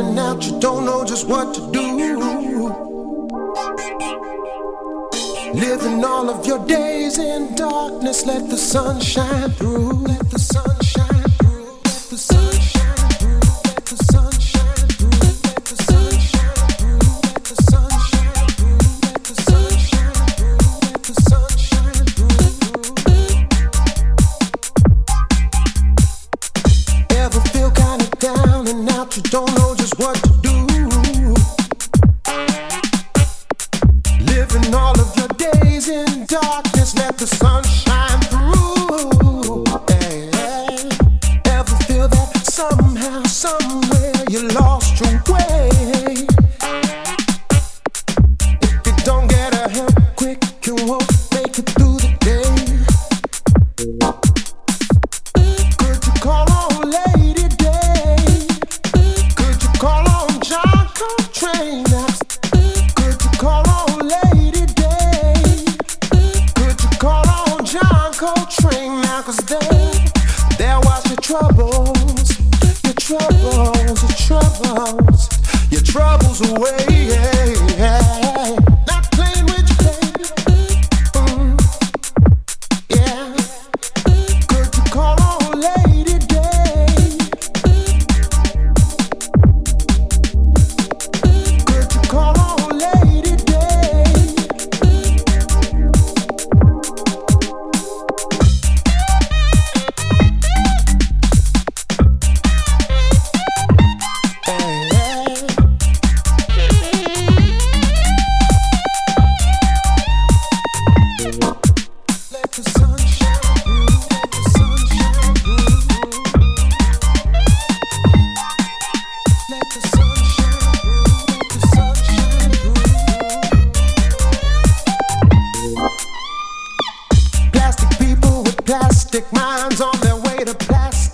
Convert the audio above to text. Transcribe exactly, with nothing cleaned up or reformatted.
and out, you don't know just what to do. Living all of your days in darkness, let the sun shine through. Let the sun shine through. Let the sun shine through. Let the sun shine through. Let the sun shine through. Let the sun shine through. Let the sun shine through. Let the sun shine through. Ever feel kinda down and out, you don't know just what to do. Living all of your days in darkness, let the sun shine through. Hey, hey. Ever feel that somehow, somewhere you lost your way? If you don't get a help quick, you won't make it through the day. Could you call on Lady Day? Could you call on John Coltrane? Could you call on Lady Day? Could you call on John Coltrane now? 'Cause they, they'll wash your troubles, your troubles, your troubles, your troubles away. Not playing with you, baby. Mm, yeah. Could you call on Lady Day? Could you call on Lady Day? Hey, hey. Let the sun shine through. Let the sun shine through. Let the sun shine through. Let the sun shine through. Plastic people with plastic minds on their way to plastic.